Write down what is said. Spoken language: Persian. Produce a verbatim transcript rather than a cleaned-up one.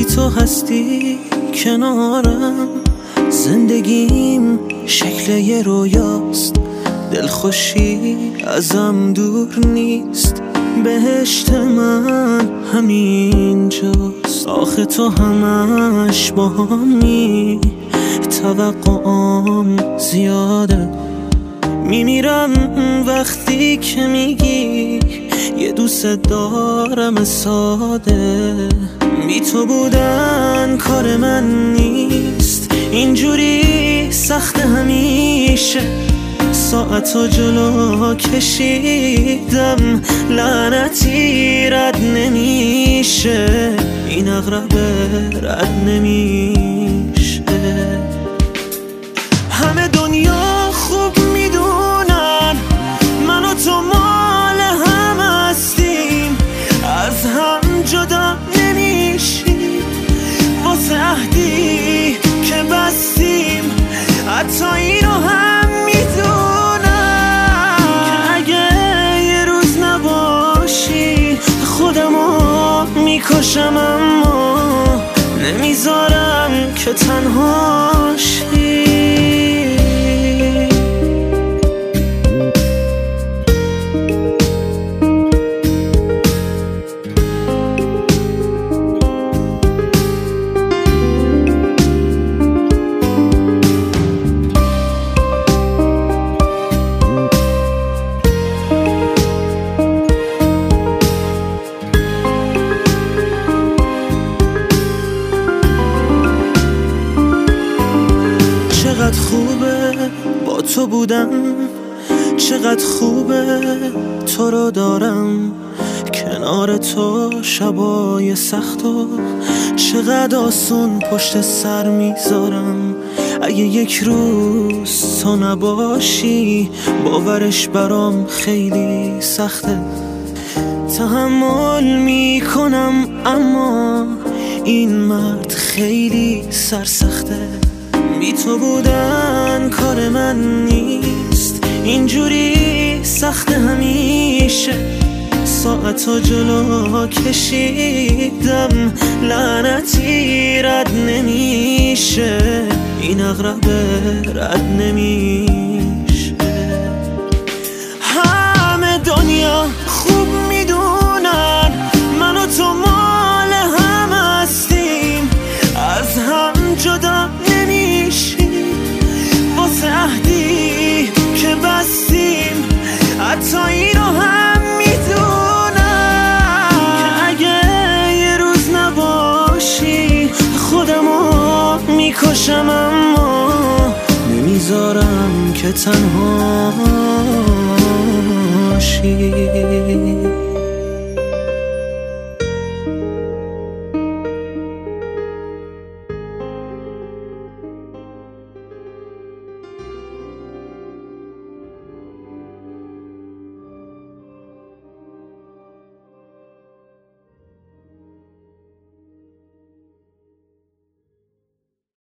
وقتی تو هستی کنارم، زندگیم شکل یه رویاست، دلخوشی ازم دور نیست، بهشت من همینجاست. آخه تو همش با همی، توقعام زیاده، میمیرم وقتی که میگی یه دوست دارم ساده. بی تو بودن کار من نیست، اینجوری سخت همیشه، ساعتو جلو کشیدم، لعنتی رد نمیشه، این اغربه رد نمیشه. همه دنیا خوب میدونن من و تو مال هم هستیم، از هم جدا نمیشیم، واسه عهدی که بستیم، حتی اینو هم میدونم که اگه یه روز نباشی خودمو میکشم، اما نمیذارم که تنهاشی. چقدر خوبه با تو بودم، چقدر خوبه تو رو دارم کنار تو، شبای سخت و چقدر آسون پشت سر میذارم. اگه یک روز تو نباشی باورش برام خیلی سخته، تحمل میکنم اما این مرد خیلی سرسخته. بی تو بودن کار من نیست، اینجوری سخت همیشه، ساعتو جلو کشیدم، لعنتی رد نمیشه، این اغربه رد نمیشه. همه دنیا خوب میدونن من و تو مال هم هستیم، از هم جدا نمیشیم، واسه عهدی که بستیم، حتی اینو هم میدونم که اگه یه روز نباشی خودمو میکشم، اما نمیذارم که تنهاشی.